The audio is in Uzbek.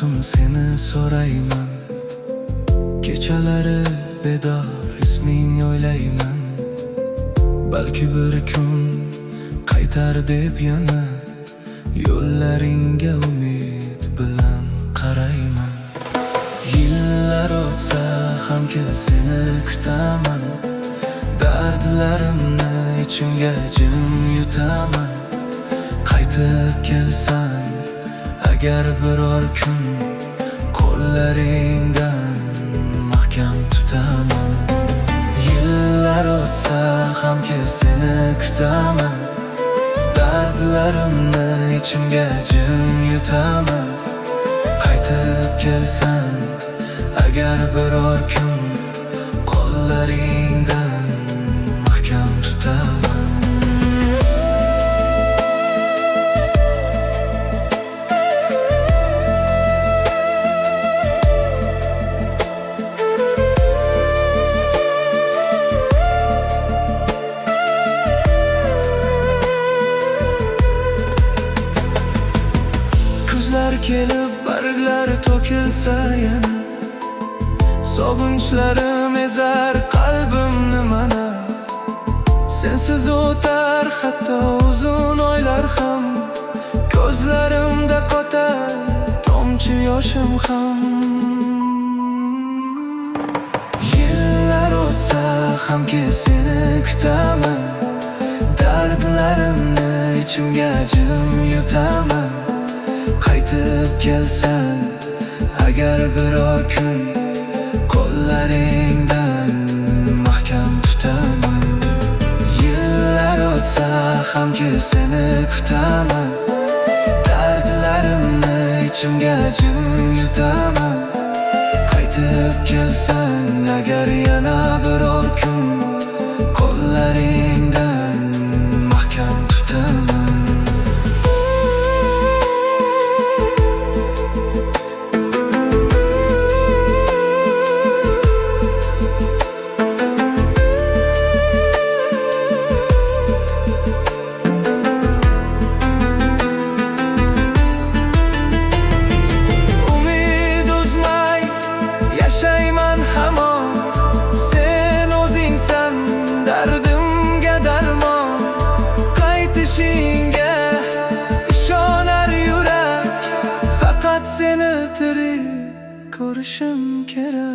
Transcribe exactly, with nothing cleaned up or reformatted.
tun seni so'rayman, kechalari bedor isming o'ylayman. Balki bir kun qaytar deb yana yo'llaringga umid bilan qarayman. Yillar o'tsa hamki seni kutaman, dardlarimni ichimga jim yutaman. Qaytib kelsan agar biror kun, qo'llaringdan mahkam tutaman. Yillar o'tsa hamki seni kutaman, dardlarimni ichimga jim yutaman. Qaytib kelsan agar biror kun, qo'llaringdan mahkam tutaman. Kuzlar kelib barglar to'kilsa yana, sog'inchlarim ezar qalbimni mana. Sensiz o'tar hatto uzun oylar ham, ko'zlarimda qotar tomchi yoshim ham. Yillar o'tsa hamki seni kutaman, dardlarimni ichimga jim yutaman. Qaytib kelsan agar biror kun, qo'llaringdan mahkam tutaman. Yillar o'tsa hamki seni kutaman, dardlarimni ichimga jim yutaman. Qaytib kelsan agar yana biror kun, qo'llaringdan mahkam tutaman. Dardimga darmon, qaytishingga ishonar yurak. Faqat seni tirik ko'rishim kerak.